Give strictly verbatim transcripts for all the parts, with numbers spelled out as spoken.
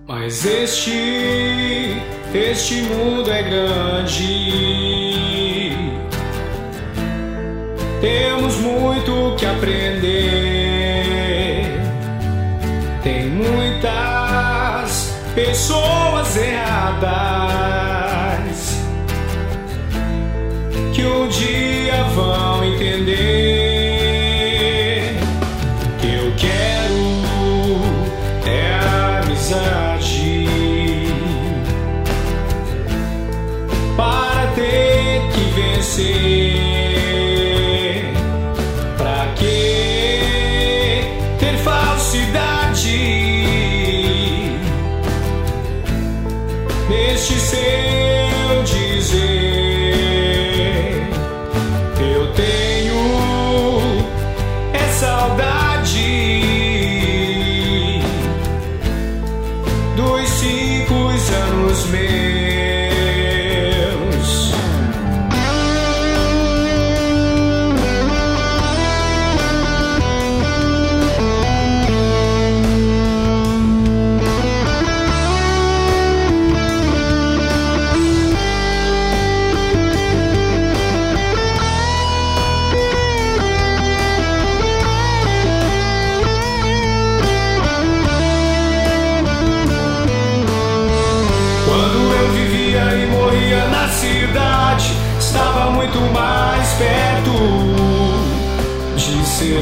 Mas este, este mundo é grande. Temos muito que aprender. Tem muitas pessoas erradas que um dia vão entender que eu quero é a amizade para ter que vencer. Pra que ter falsidade neste seu dizer? Eu tenho é saudade dos cinco anos meus. Estava muito mais perto de ser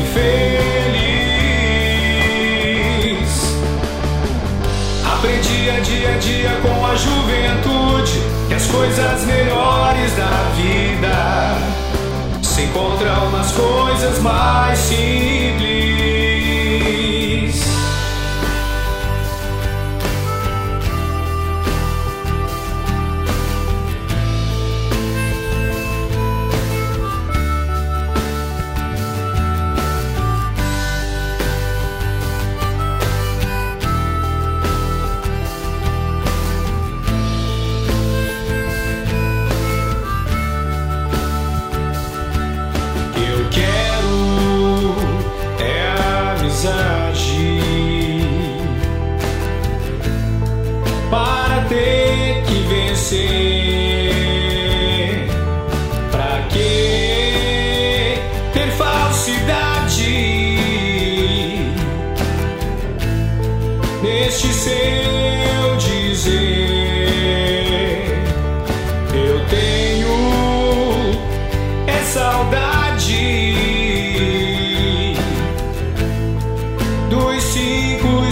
feliz. Aprendi a dia a dia com a juventude que as coisas melhores da vida se encontram nas coisas mais simples. Para ter que vencer. Pra que ter falsidade neste seu dizer? Eu tenho é saudade dos cinco